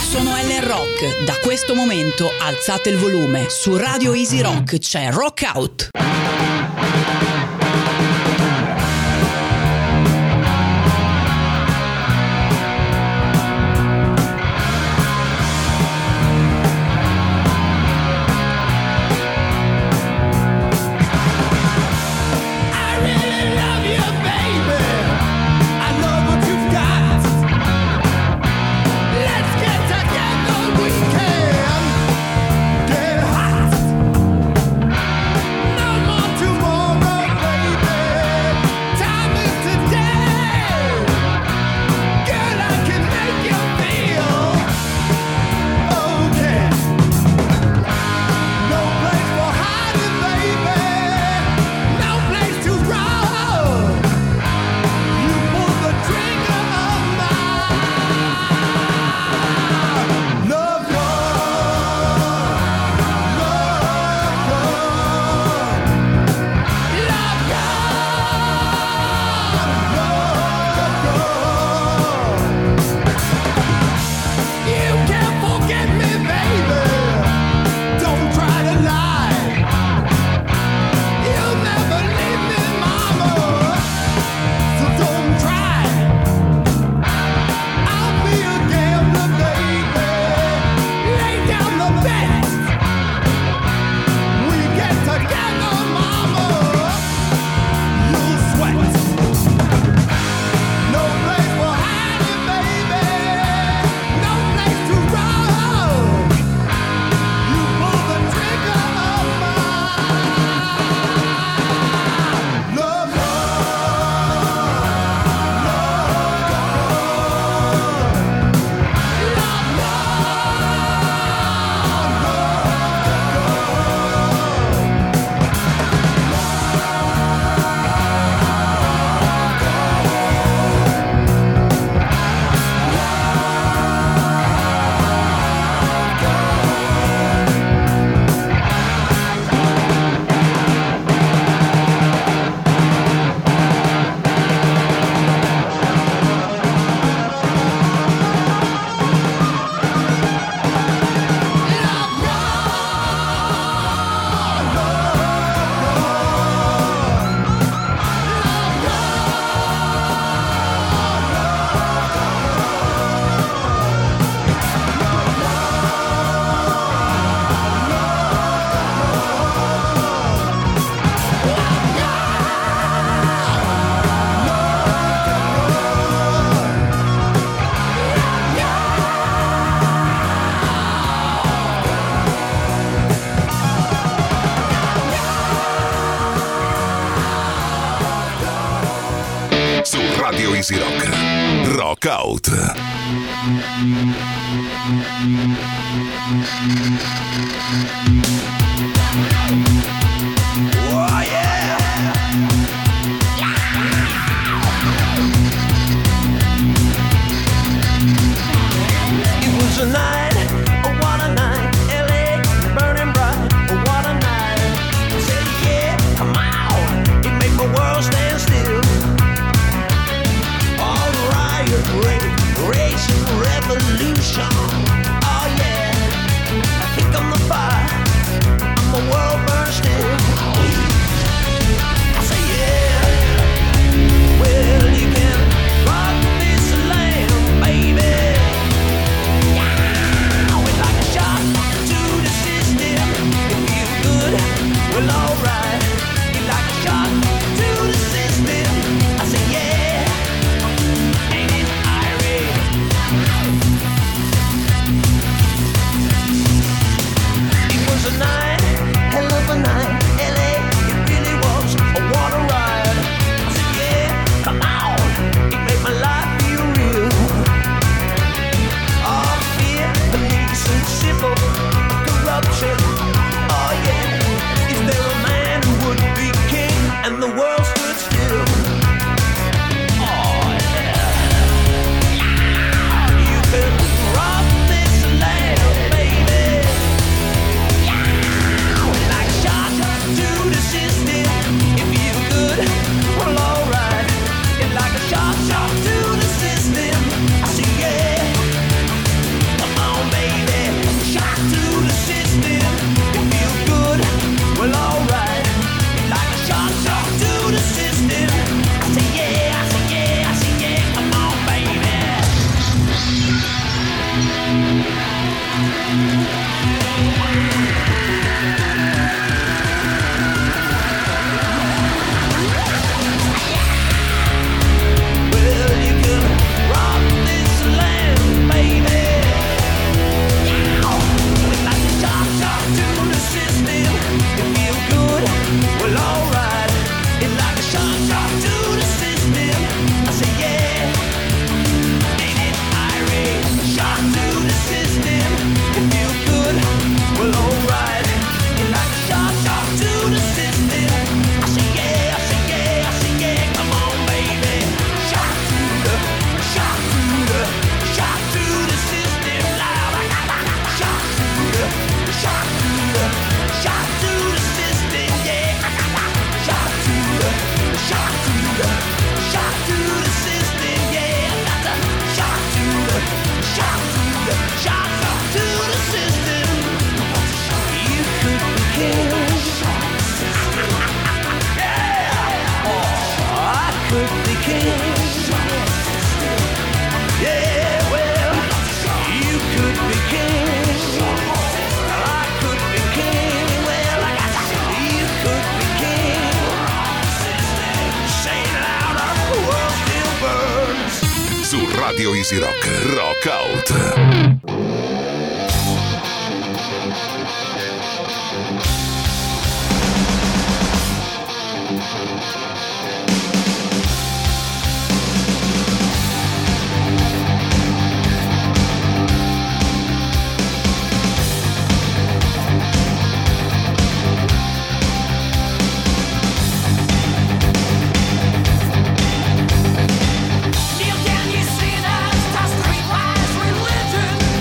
Sono Ellen Rock. Da questo momento alzate il volume. Su Radio Easy Rock c'è Rock Out. Radio Easy Rock. Rock Out. Oh yeah. It was a night, oh what a night, LA burning bright, oh what a night. I said yeah, come on, it made my world stand still. All riot, rage, revolution, oh yeah. Here come the fire, my world burns still. I say yeah, well you can rock this land, baby. Yeah. Radio Easy Rock, Rock Out. You can you see that streetwise religion?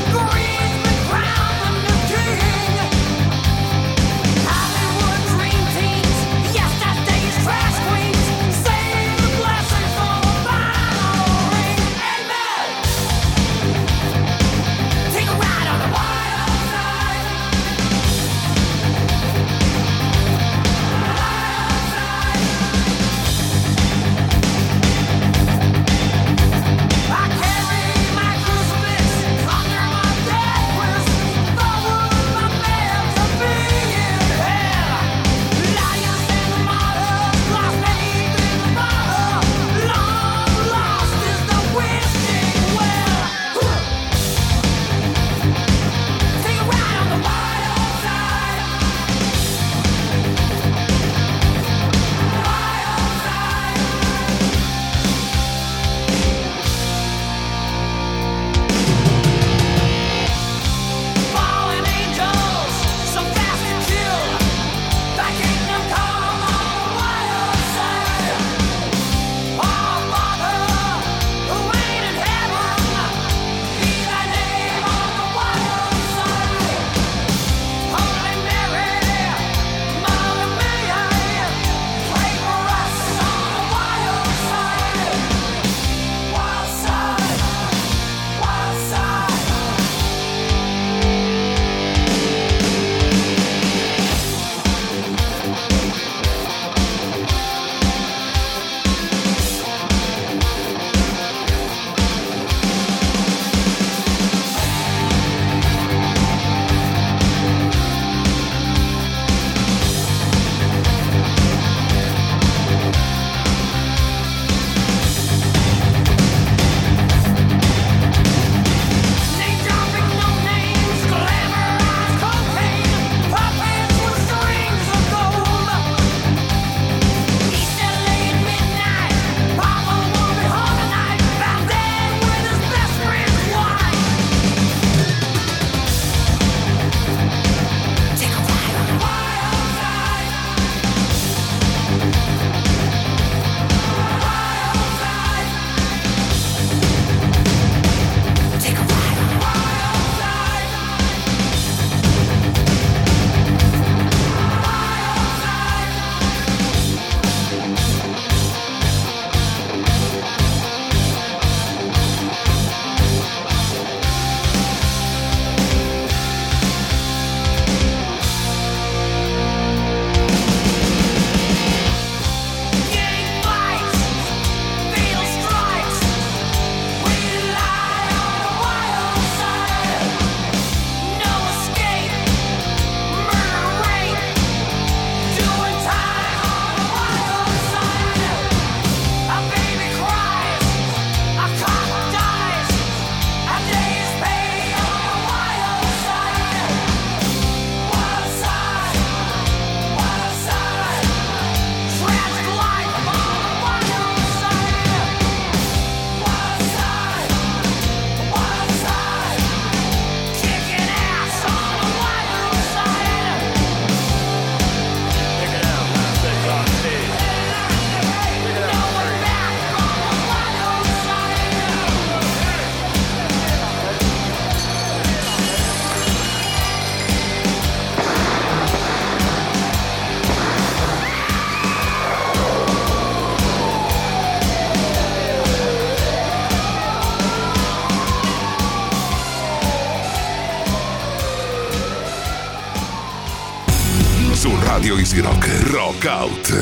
su Radio Easy Rock, Rock Out.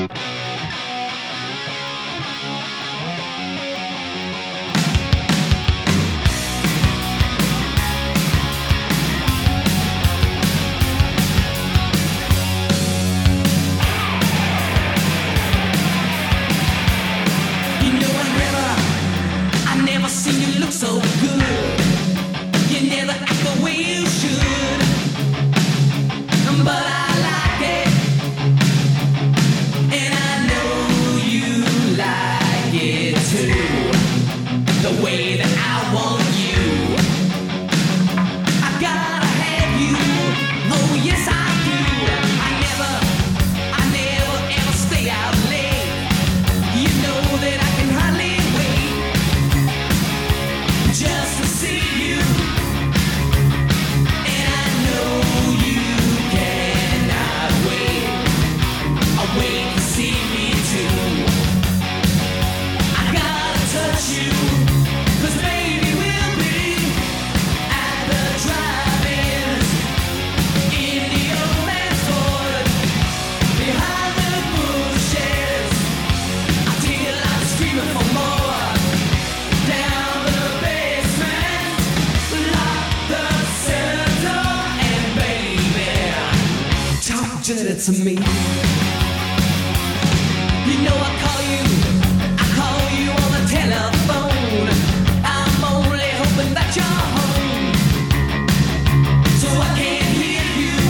Seen you look so good. You never act the way you should, but I like it, and I know you like it too. The way that I want you, I gotta have you. Oh yes I do. I never ever stay out late. You know that I can hardly just to see you, and I know you cannot wait. I'll wait to see me too. I gotta touch you, 'cause baby we'll be at the drive-ins in the old man's Ford, behind the bushes, until I'm screaming for more. Down the to me, you know I call you on the telephone. I'm only hoping that you're home, so I can hear you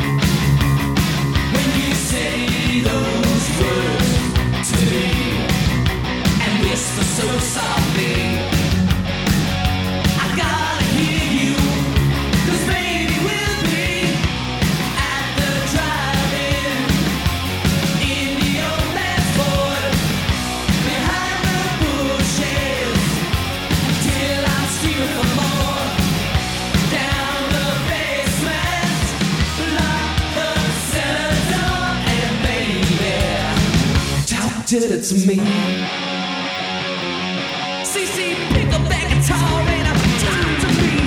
when you say those words to me and whisper so softly. I gotta hear you, 'cause baby we'll be at the drive. Did it to me. CC, pick up that guitar and I'm time to be.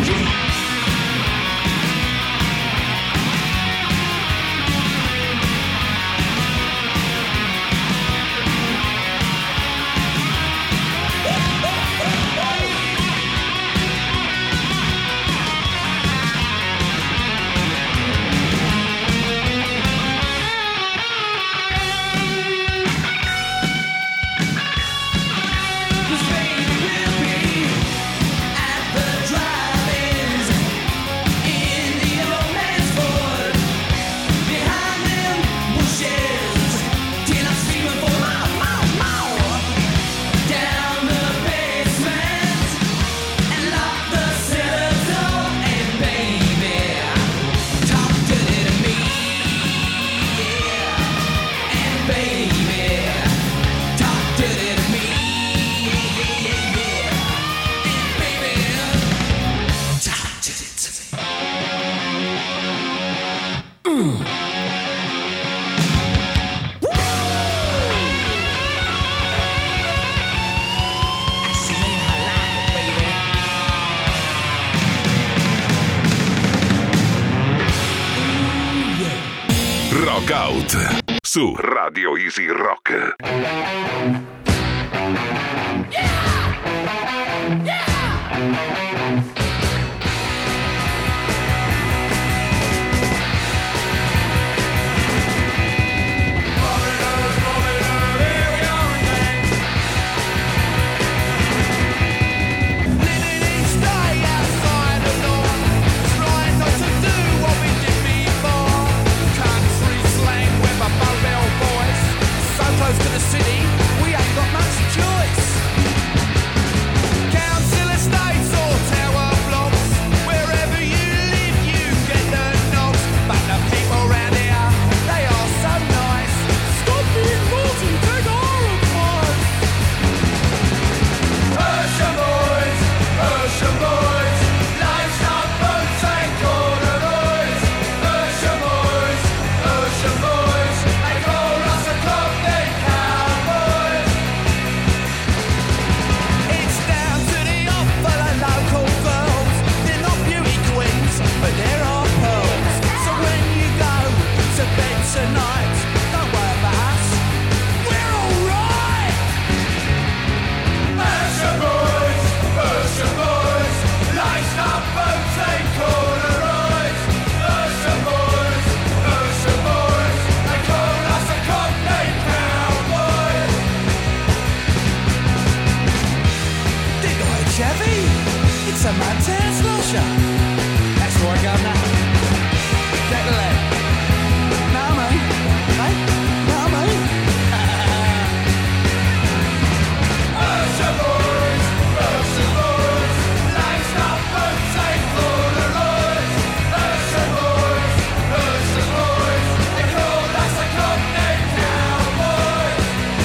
Rock Out su Radio Easy Rock. Close to the city, we ain't got much choice. Russia. That's all right, Governor. Get the lead. No, mate. Hey? No, mate. Russia boys, life's not fun, take Polaroids. Russia boys, they call us a company cowboys.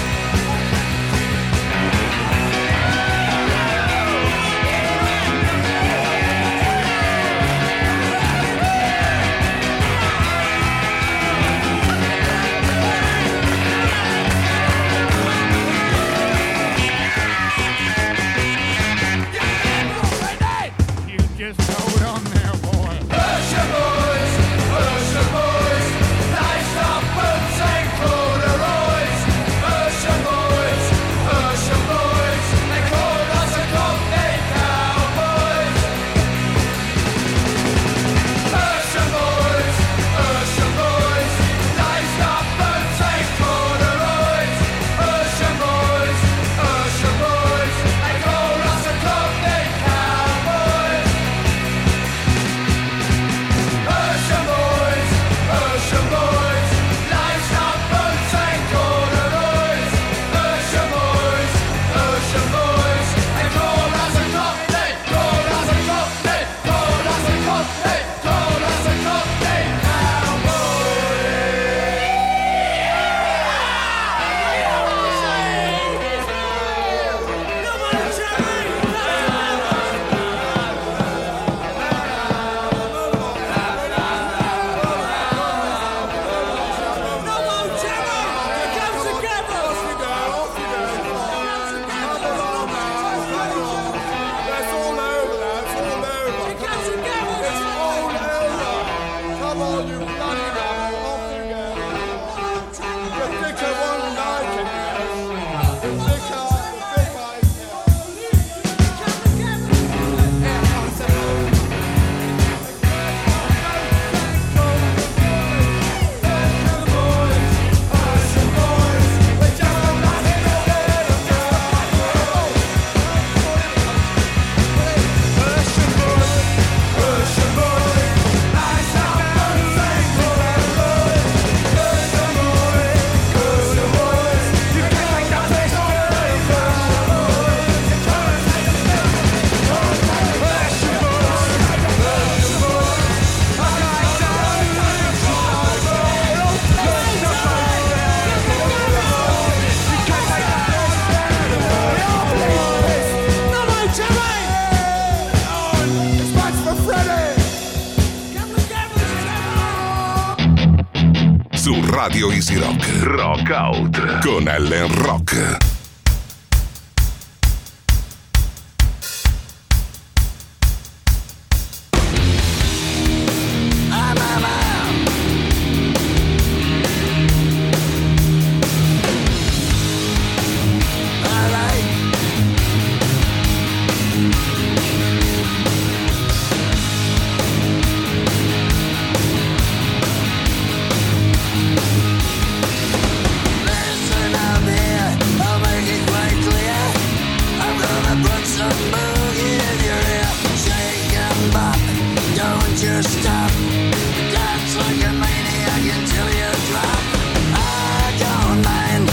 You just hold on there, boy. Russia boys, life's not fun, take Polaroids. Russia boys, they call us a company cowboys. Russia boys, life's not fun, take Polaroids. Russia boys, they call us a company cowboys. Russia boys, life's not fun, take Polaroids. Russia boys, they call us a company, call us a company Su Radio Easy Rock. Rock Out con Ellen Rock. Listen up here, I'll make it quite clear. I'm gonna put some boogie in your ear. Shake and bop, don't you stop. Dance like a maniac until you drop. I don't mind.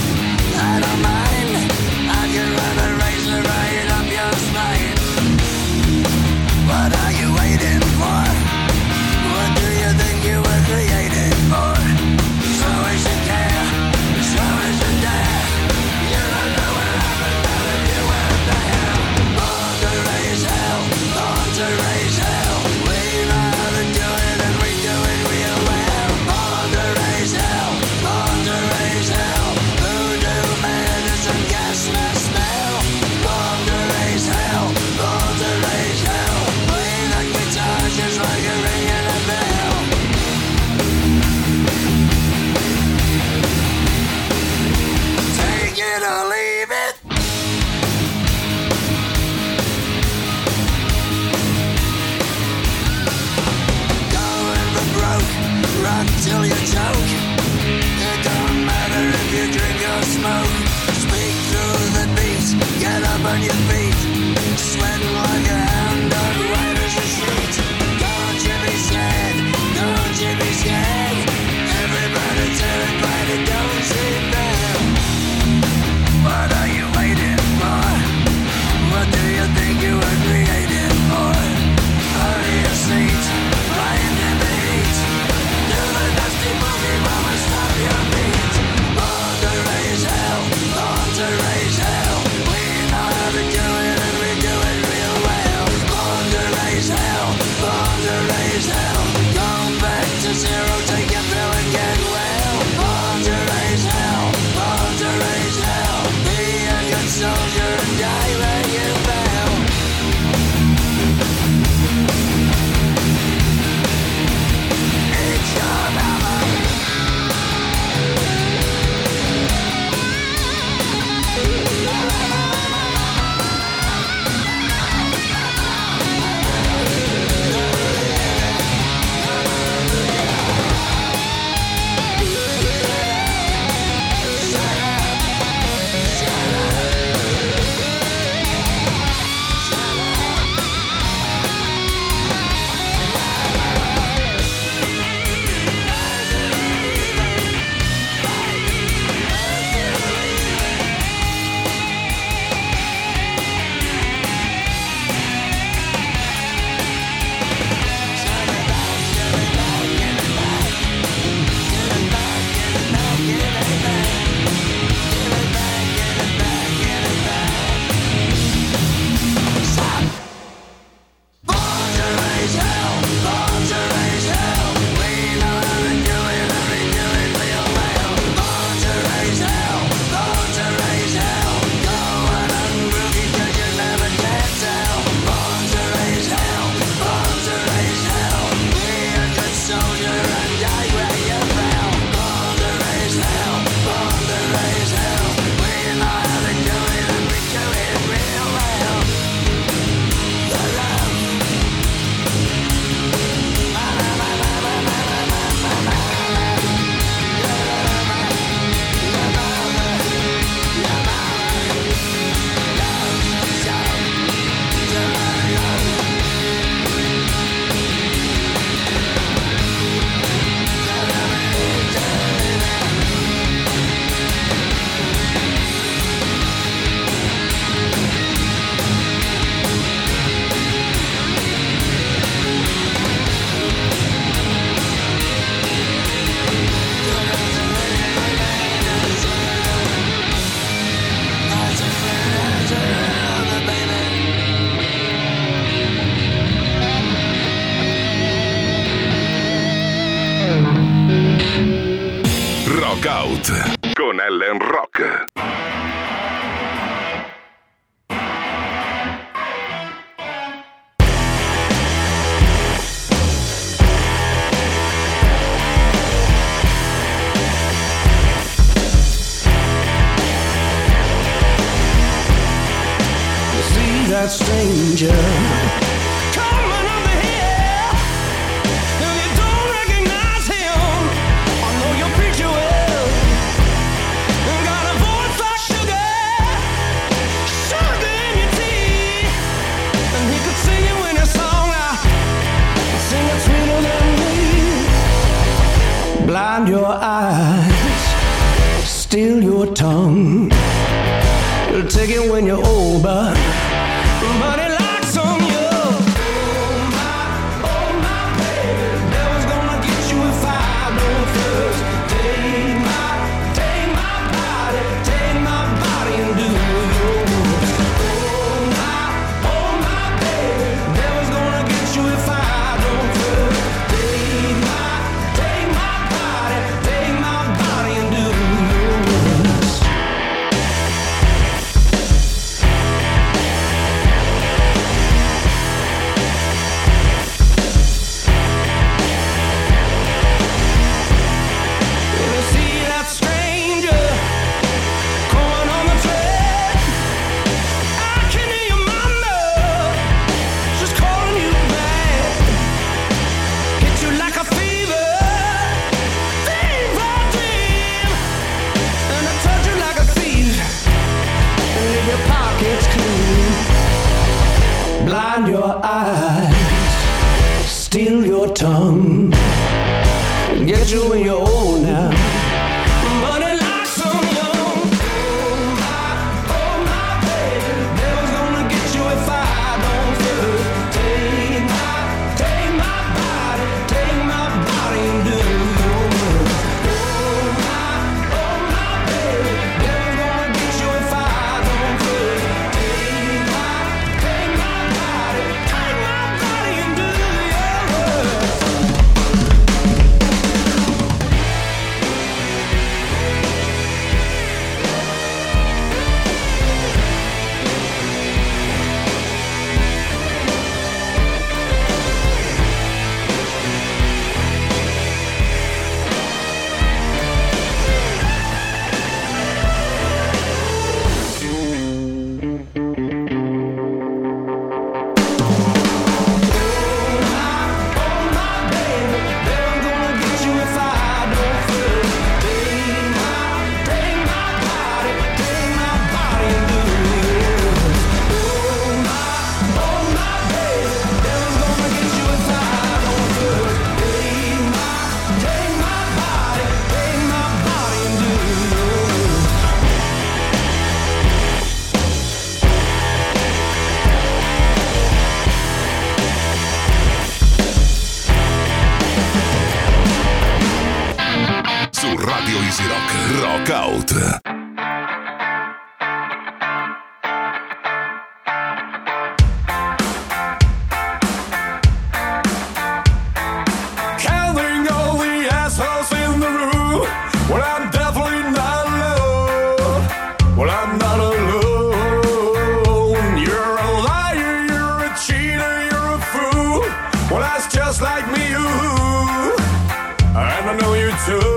I can run a razor right up your spine. What are you waiting for? What do you think you were created for? So is it care? So is it dare? You don't know what happened, not if you weren't there. Born to raise hell, born to raise hell. We know how to do it and we do it real well. Born to raise hell, born to raise hell. Voodoo medicine, gasless smell. Born to raise hell, born to raise hell. Play the guitar just like a ringing a bell. Take it or leave it. Going for broke, rock till you choke. It don't matter if you drink or smoke. Speak through the beat, get up on your feet. Sweating like a hound dog, white as a sheet. Rock Out con Ellen Rock. That stranger coming up the hill, and you don't recognize him. I know you'll preach you well. Got a voice like sugar, sugar in your tea, and he could sing it when his song out, sing it sweeter than me. Blind your eyes, steal your tongue. You'll take it when you're old, but it locks on you. Oh my baby, devil's gonna get you if I don't first. Take my body and do yours. Oh my baby, devil's gonna get you if I don't first. Take my body and do yours. Blind your eyes, steal your tongue, get you when you're old now, but it locks on you. Oh my baby, devil's gonna get you if I don't first. Take my body and do yours. Oh my baby, devil's gonna get you if I don't first. Take my body and do yours. Su Radio Easy Rock, Rock Out. Counting all the assholes in the room. Well, I'm definitely not alone. Well, I'm not alone. You're a liar, you're a cheater, you're a fool. Well, that's just like me, you. And I know you too.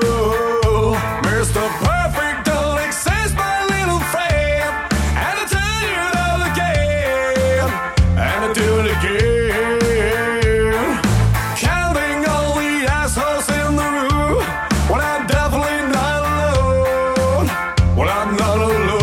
Mr. Perfect don't exist, my little friend. And I tell you that again. And I do it again. Counting all the assholes in the room. Well, I'm definitely not alone. Well, I'm not alone.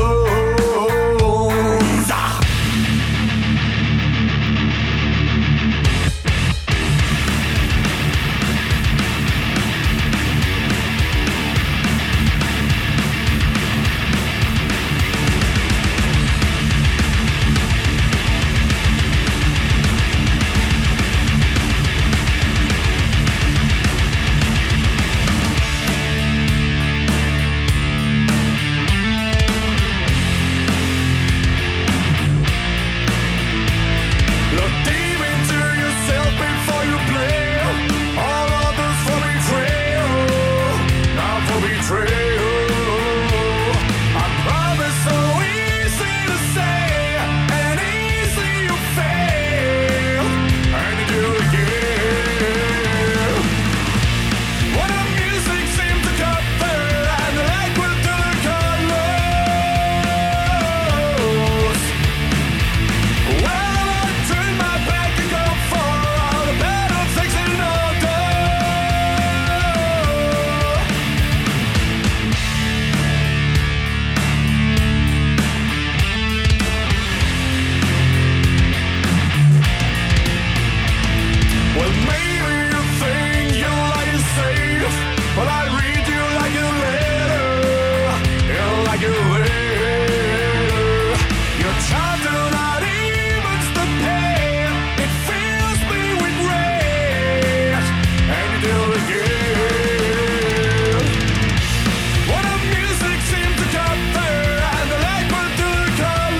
Well, I read you like a letter, like a letter. Your child do not even the pain. It fills me with rage, and you do it again. What the music seemed to cover, and the light put to the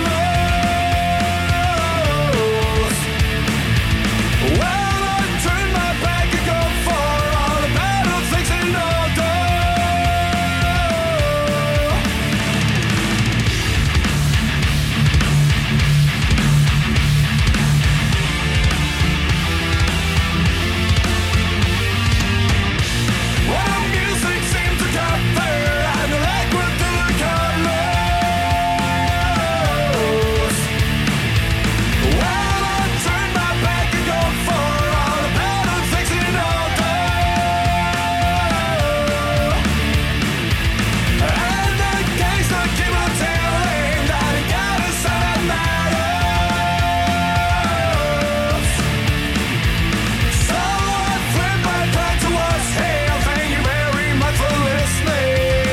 colors. Well, I turn my back and go for all the battle things in order. What the music seemed to cover, and the light put to the colors. Well, I turn my back and go for all the battle things in order. And the gangster keep on telling that he got a son that matters. So I flip my back towards him. Thank you very much for listening.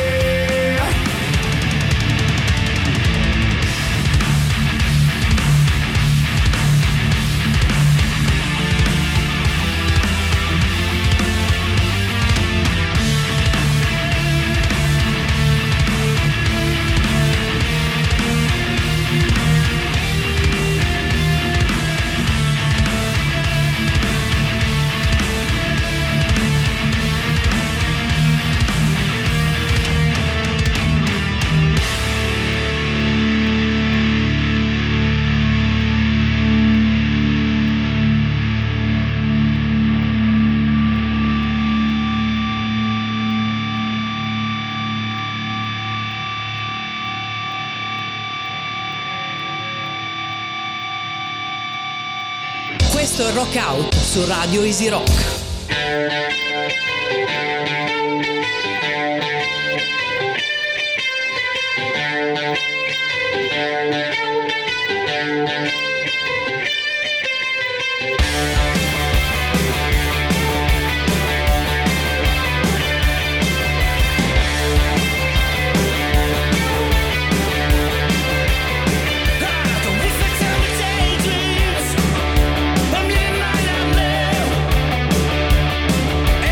Questo è Rock Out su Radio Easy Rock. Daydreams, I'm in my nightmare.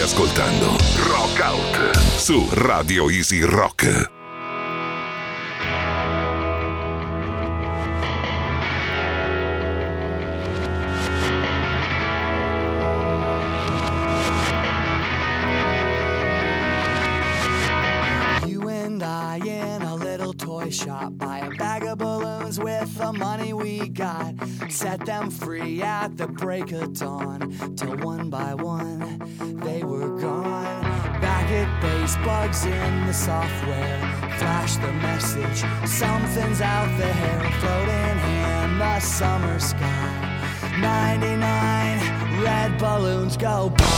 ascoltando Rock Out su Radio Easy Rock. Shop, buy a bag of balloons with the money we got, set them free at the break of dawn, till one by one they were gone. Back at base, bugs in the software flash the message, something's out there, floating in the summer sky. 99 red balloons go by.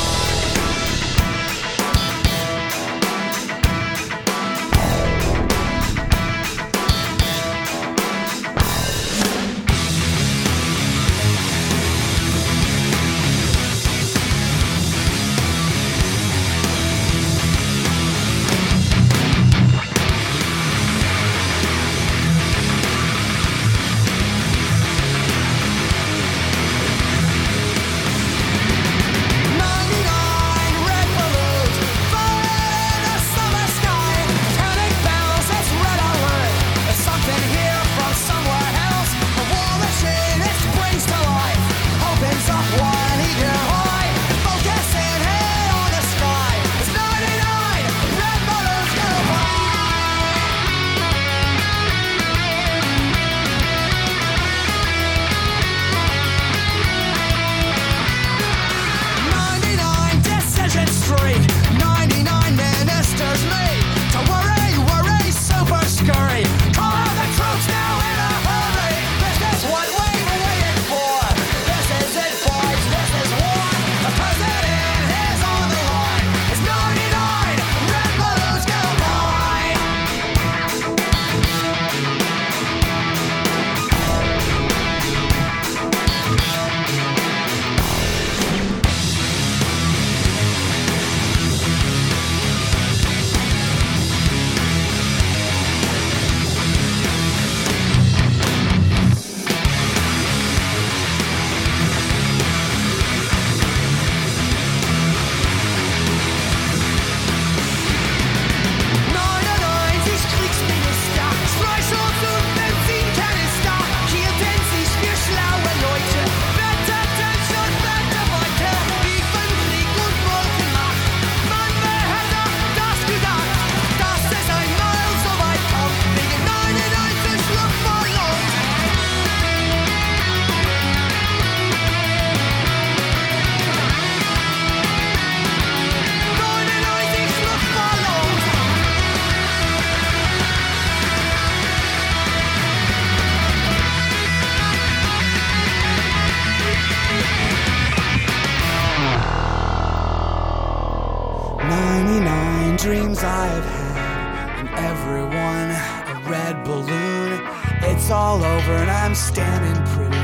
Dreams I've had, and everyone a red balloon. It's all over and I'm standing pretty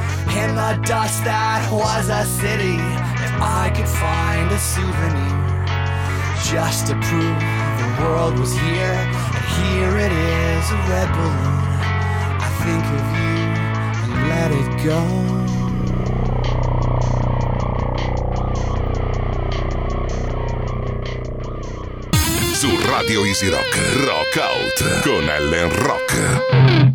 in the dust that was a city. If I could find a souvenir just to prove the world was here, and here it is, a red balloon. I think of you and let it go. Su Radio Easy Rock, Rock Out con Ellen Rock.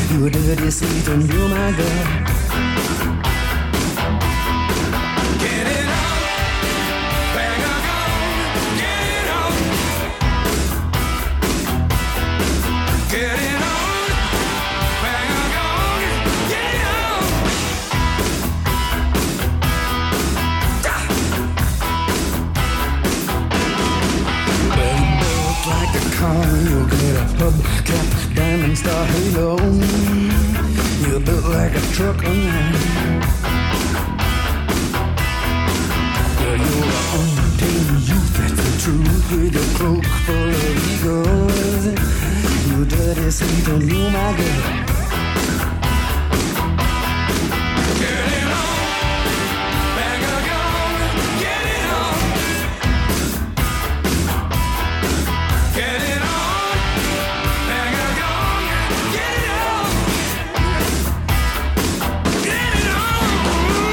You dirty Satan, you my girl. Get it on, bang a gong, get it on. Get it on, bang a gong, get it on. Built like a car, you'll get a hubcap, diamond star halo. You're built like a truck on land. Girl, you're an untamed youth, that's the truth. With a cloak full of egos. You dirty Satan, you my girl. Get it on, bang a gong, get it on. Get it on, bang a gong, get it on. Get it on.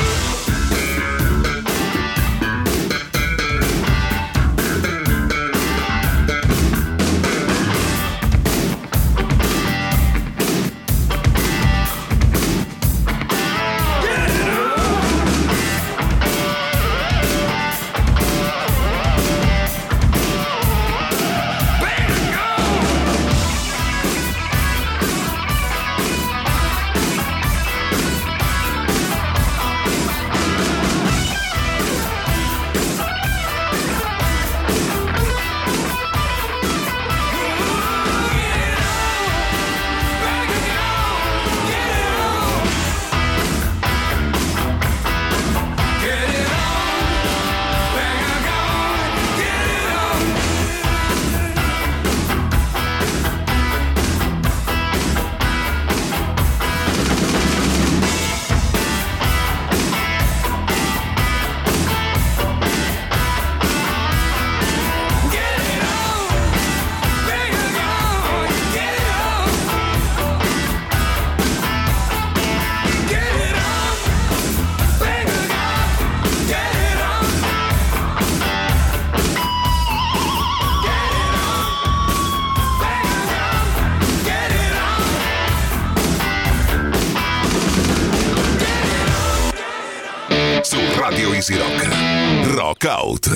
Su Radio Easy Rock, Rock Out.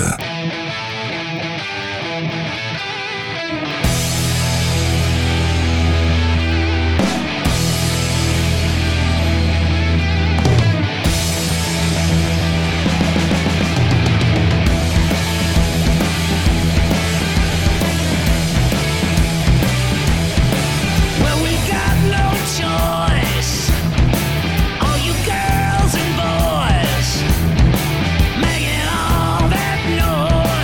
Well, we got no choice. All you girls and boys making all that noise.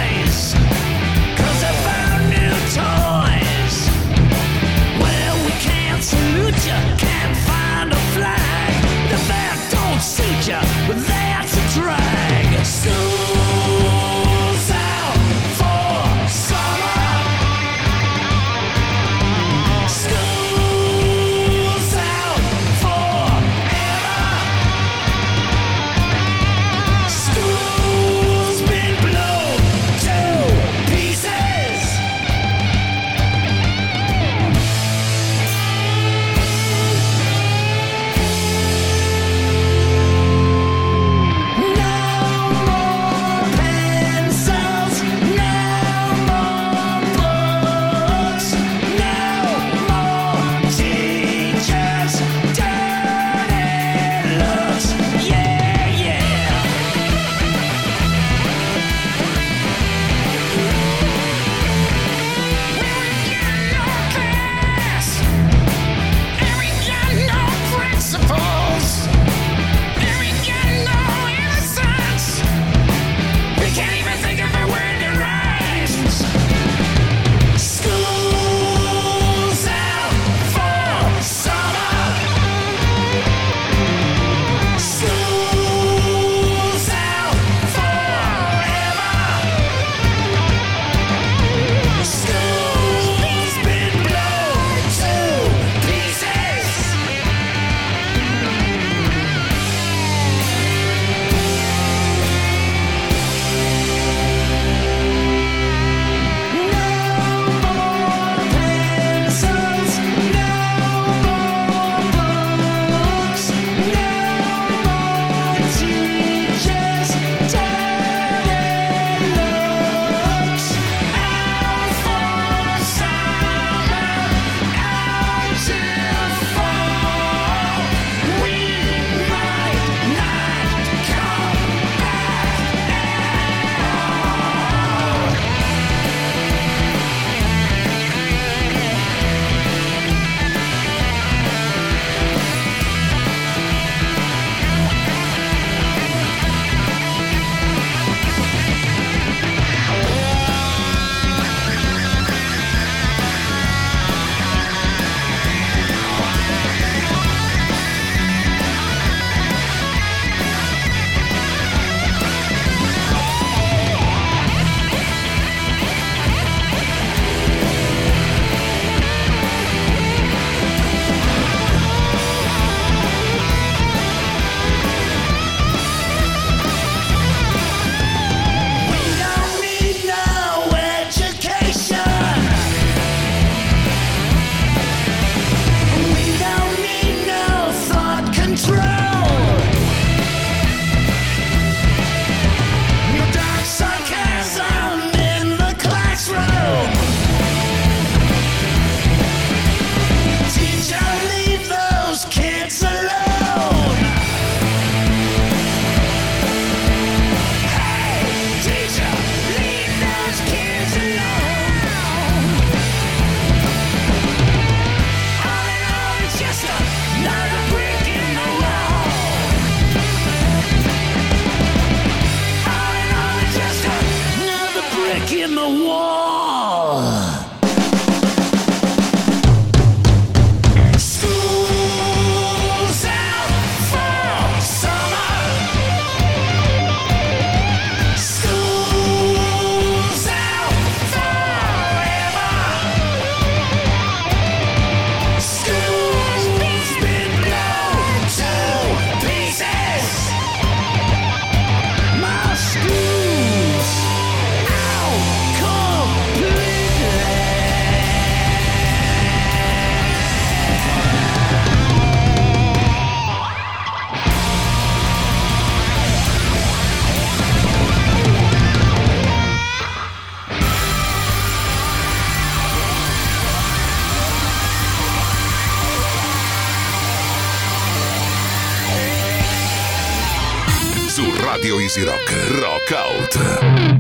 Radio Easy Rock, Rock Out.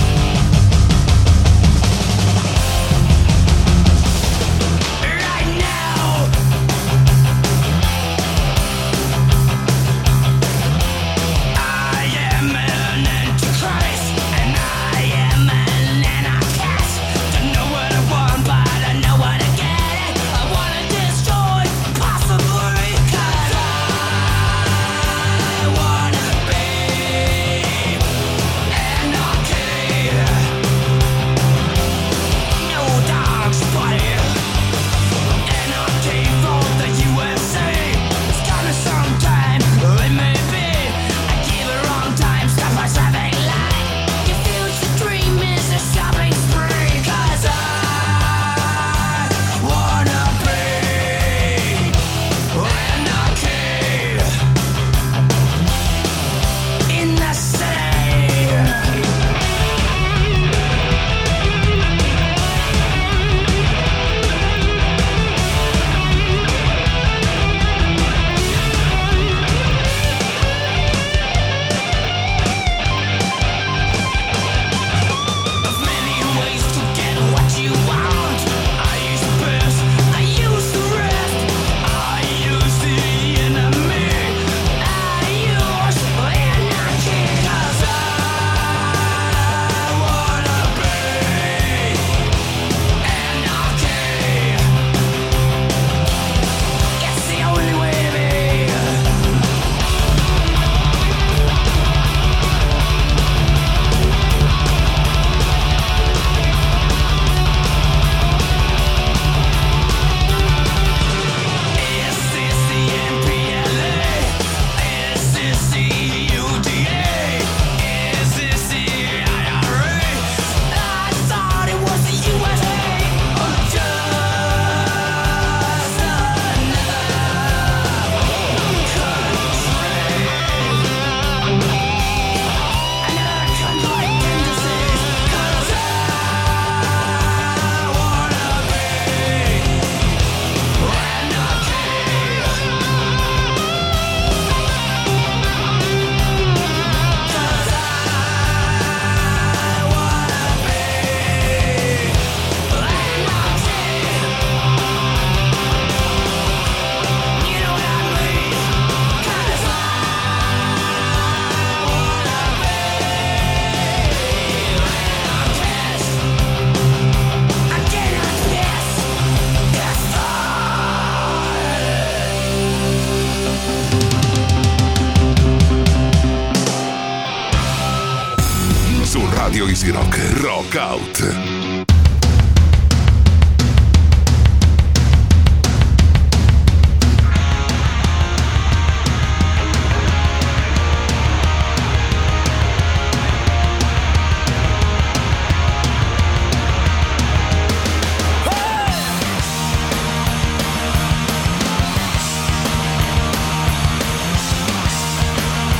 Radio Easy Rock, Rock Out.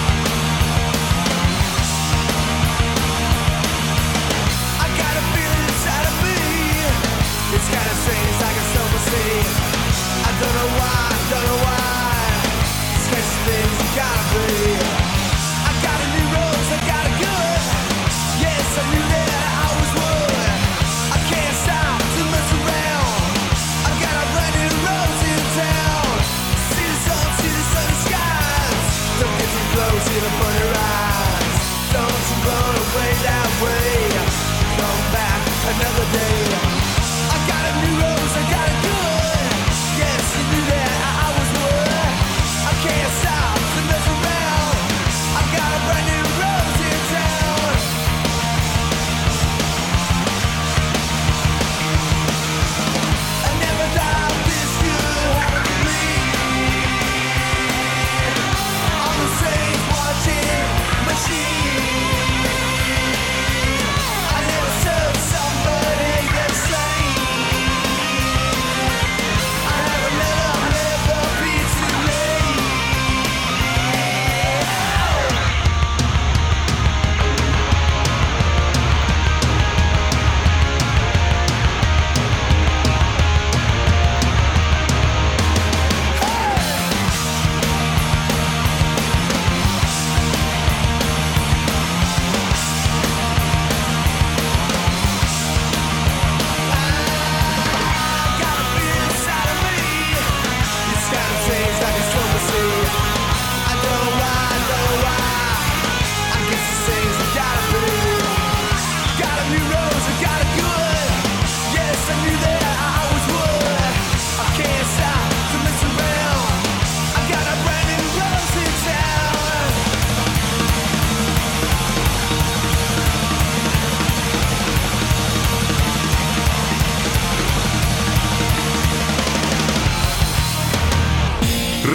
I got a feeling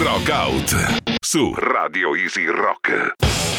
Rock Out su Radio Easy Rock.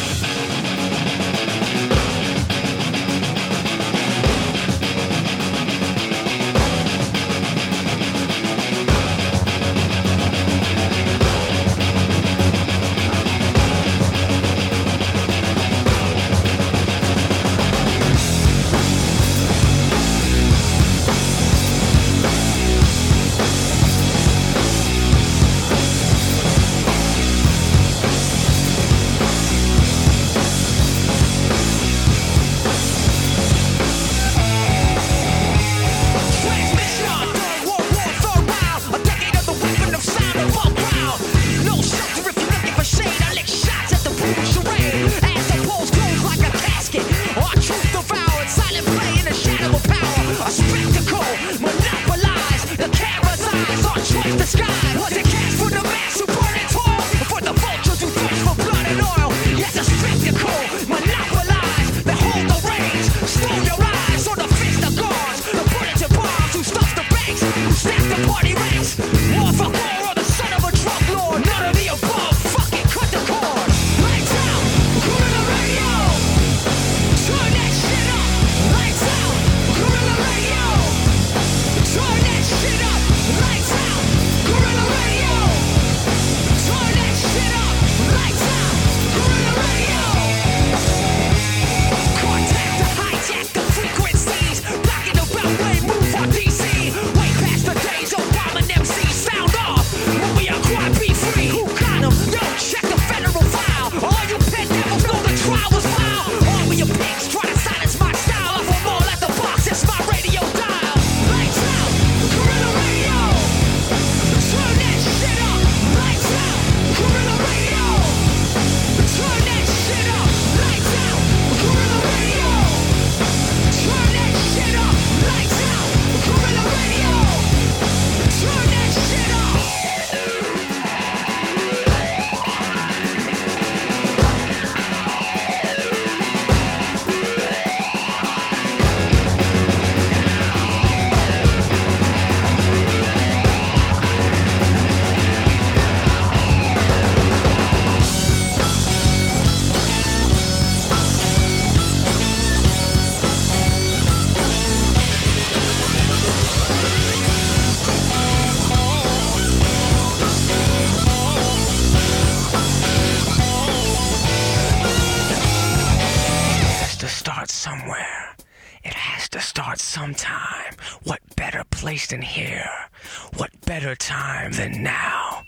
Sometime. What better place than here? What better time than now?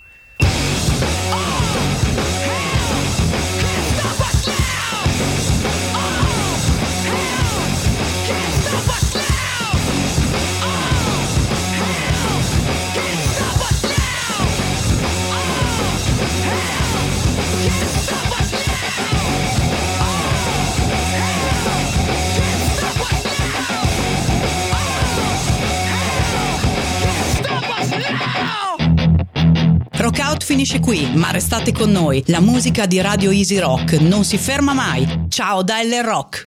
Rock Out finisce qui, ma restate con noi. La musica di Radio Easy Rock non si ferma mai. Ciao da Ellen Rock.